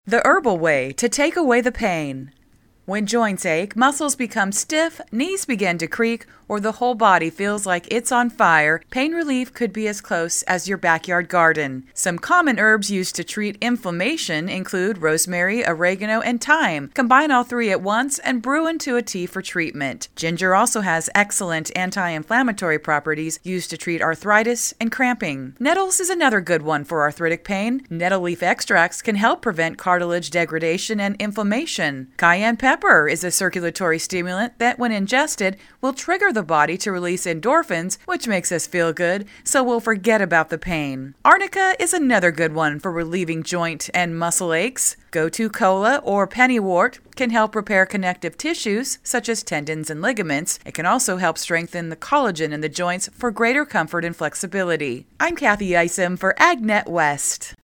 The herbal way to take away the pain. When joints ache, muscles become stiff, knees begin to creak, or the whole body feels like it's on fire, pain relief could be as close as your backyard garden. Some common herbs used to treat inflammation include rosemary, oregano, and thyme. Combine all three at once and brew into a tea for treatment. Ginger also has excellent anti-inflammatory properties used to treat arthritis and cramping. Nettles is another good one for arthritic pain. Nettle leaf extracts can help prevent cartilage degradation and inflammation. Cayenne pepper is a circulatory stimulant that, when ingested, will trigger the body to release endorphins, which makes us feel good, so we'll forget about the pain. Arnica is another good one for relieving joint and muscle aches. Gotu kola or pennywort can help repair connective tissues, such as tendons and ligaments. It can also help strengthen the collagen in the joints for greater comfort and flexibility. I'm Kathy Isom for AgNet West.